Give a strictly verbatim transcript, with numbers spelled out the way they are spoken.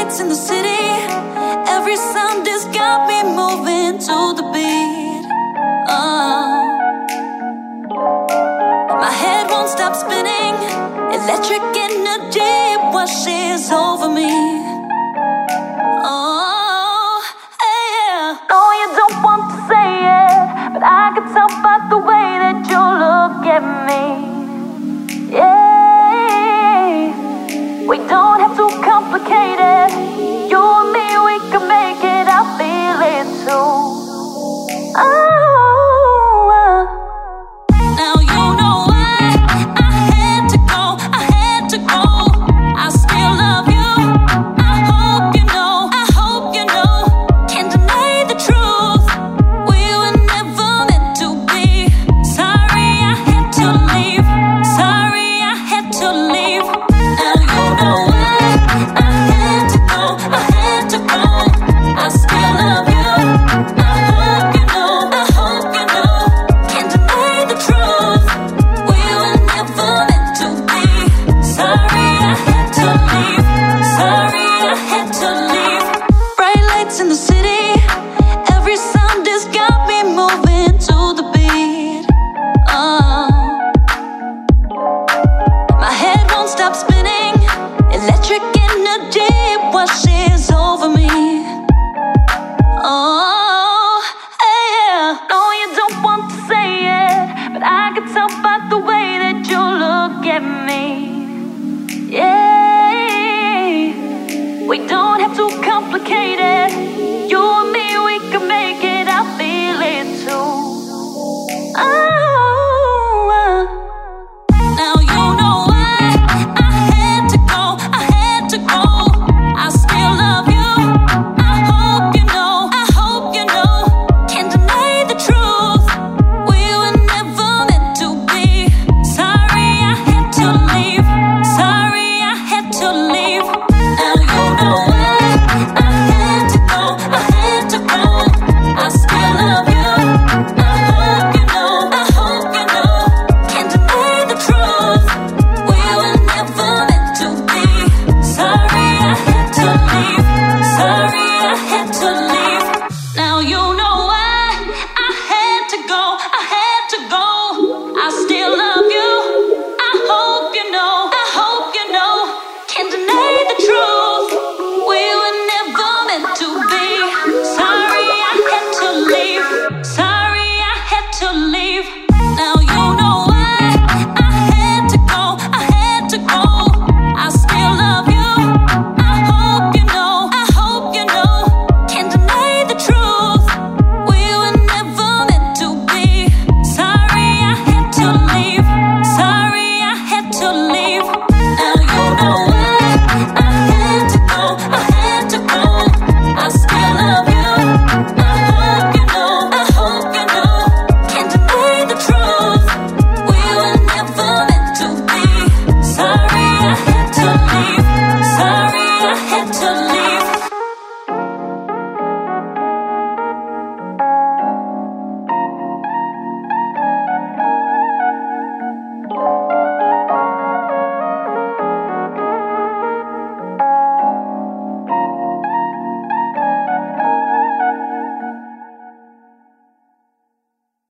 lights in the city. Every sound has got me moving to the beat. Oh. My head won't stop spinning. Electric energy washes over me. Oh, yeah. No, you don't want to say it, but I can tell by the way that you look at me. Yeah, we don't have to complicate it. You and me, we can make it. I feel it too. Oh. In the city, every sound has got me moving to the beat. Oh. My head won't stop spinning. Electric energy washes over me. Oh, yeah. No, you don't want to say it, but I can tell by the way that you look at me. Yeah, we don't have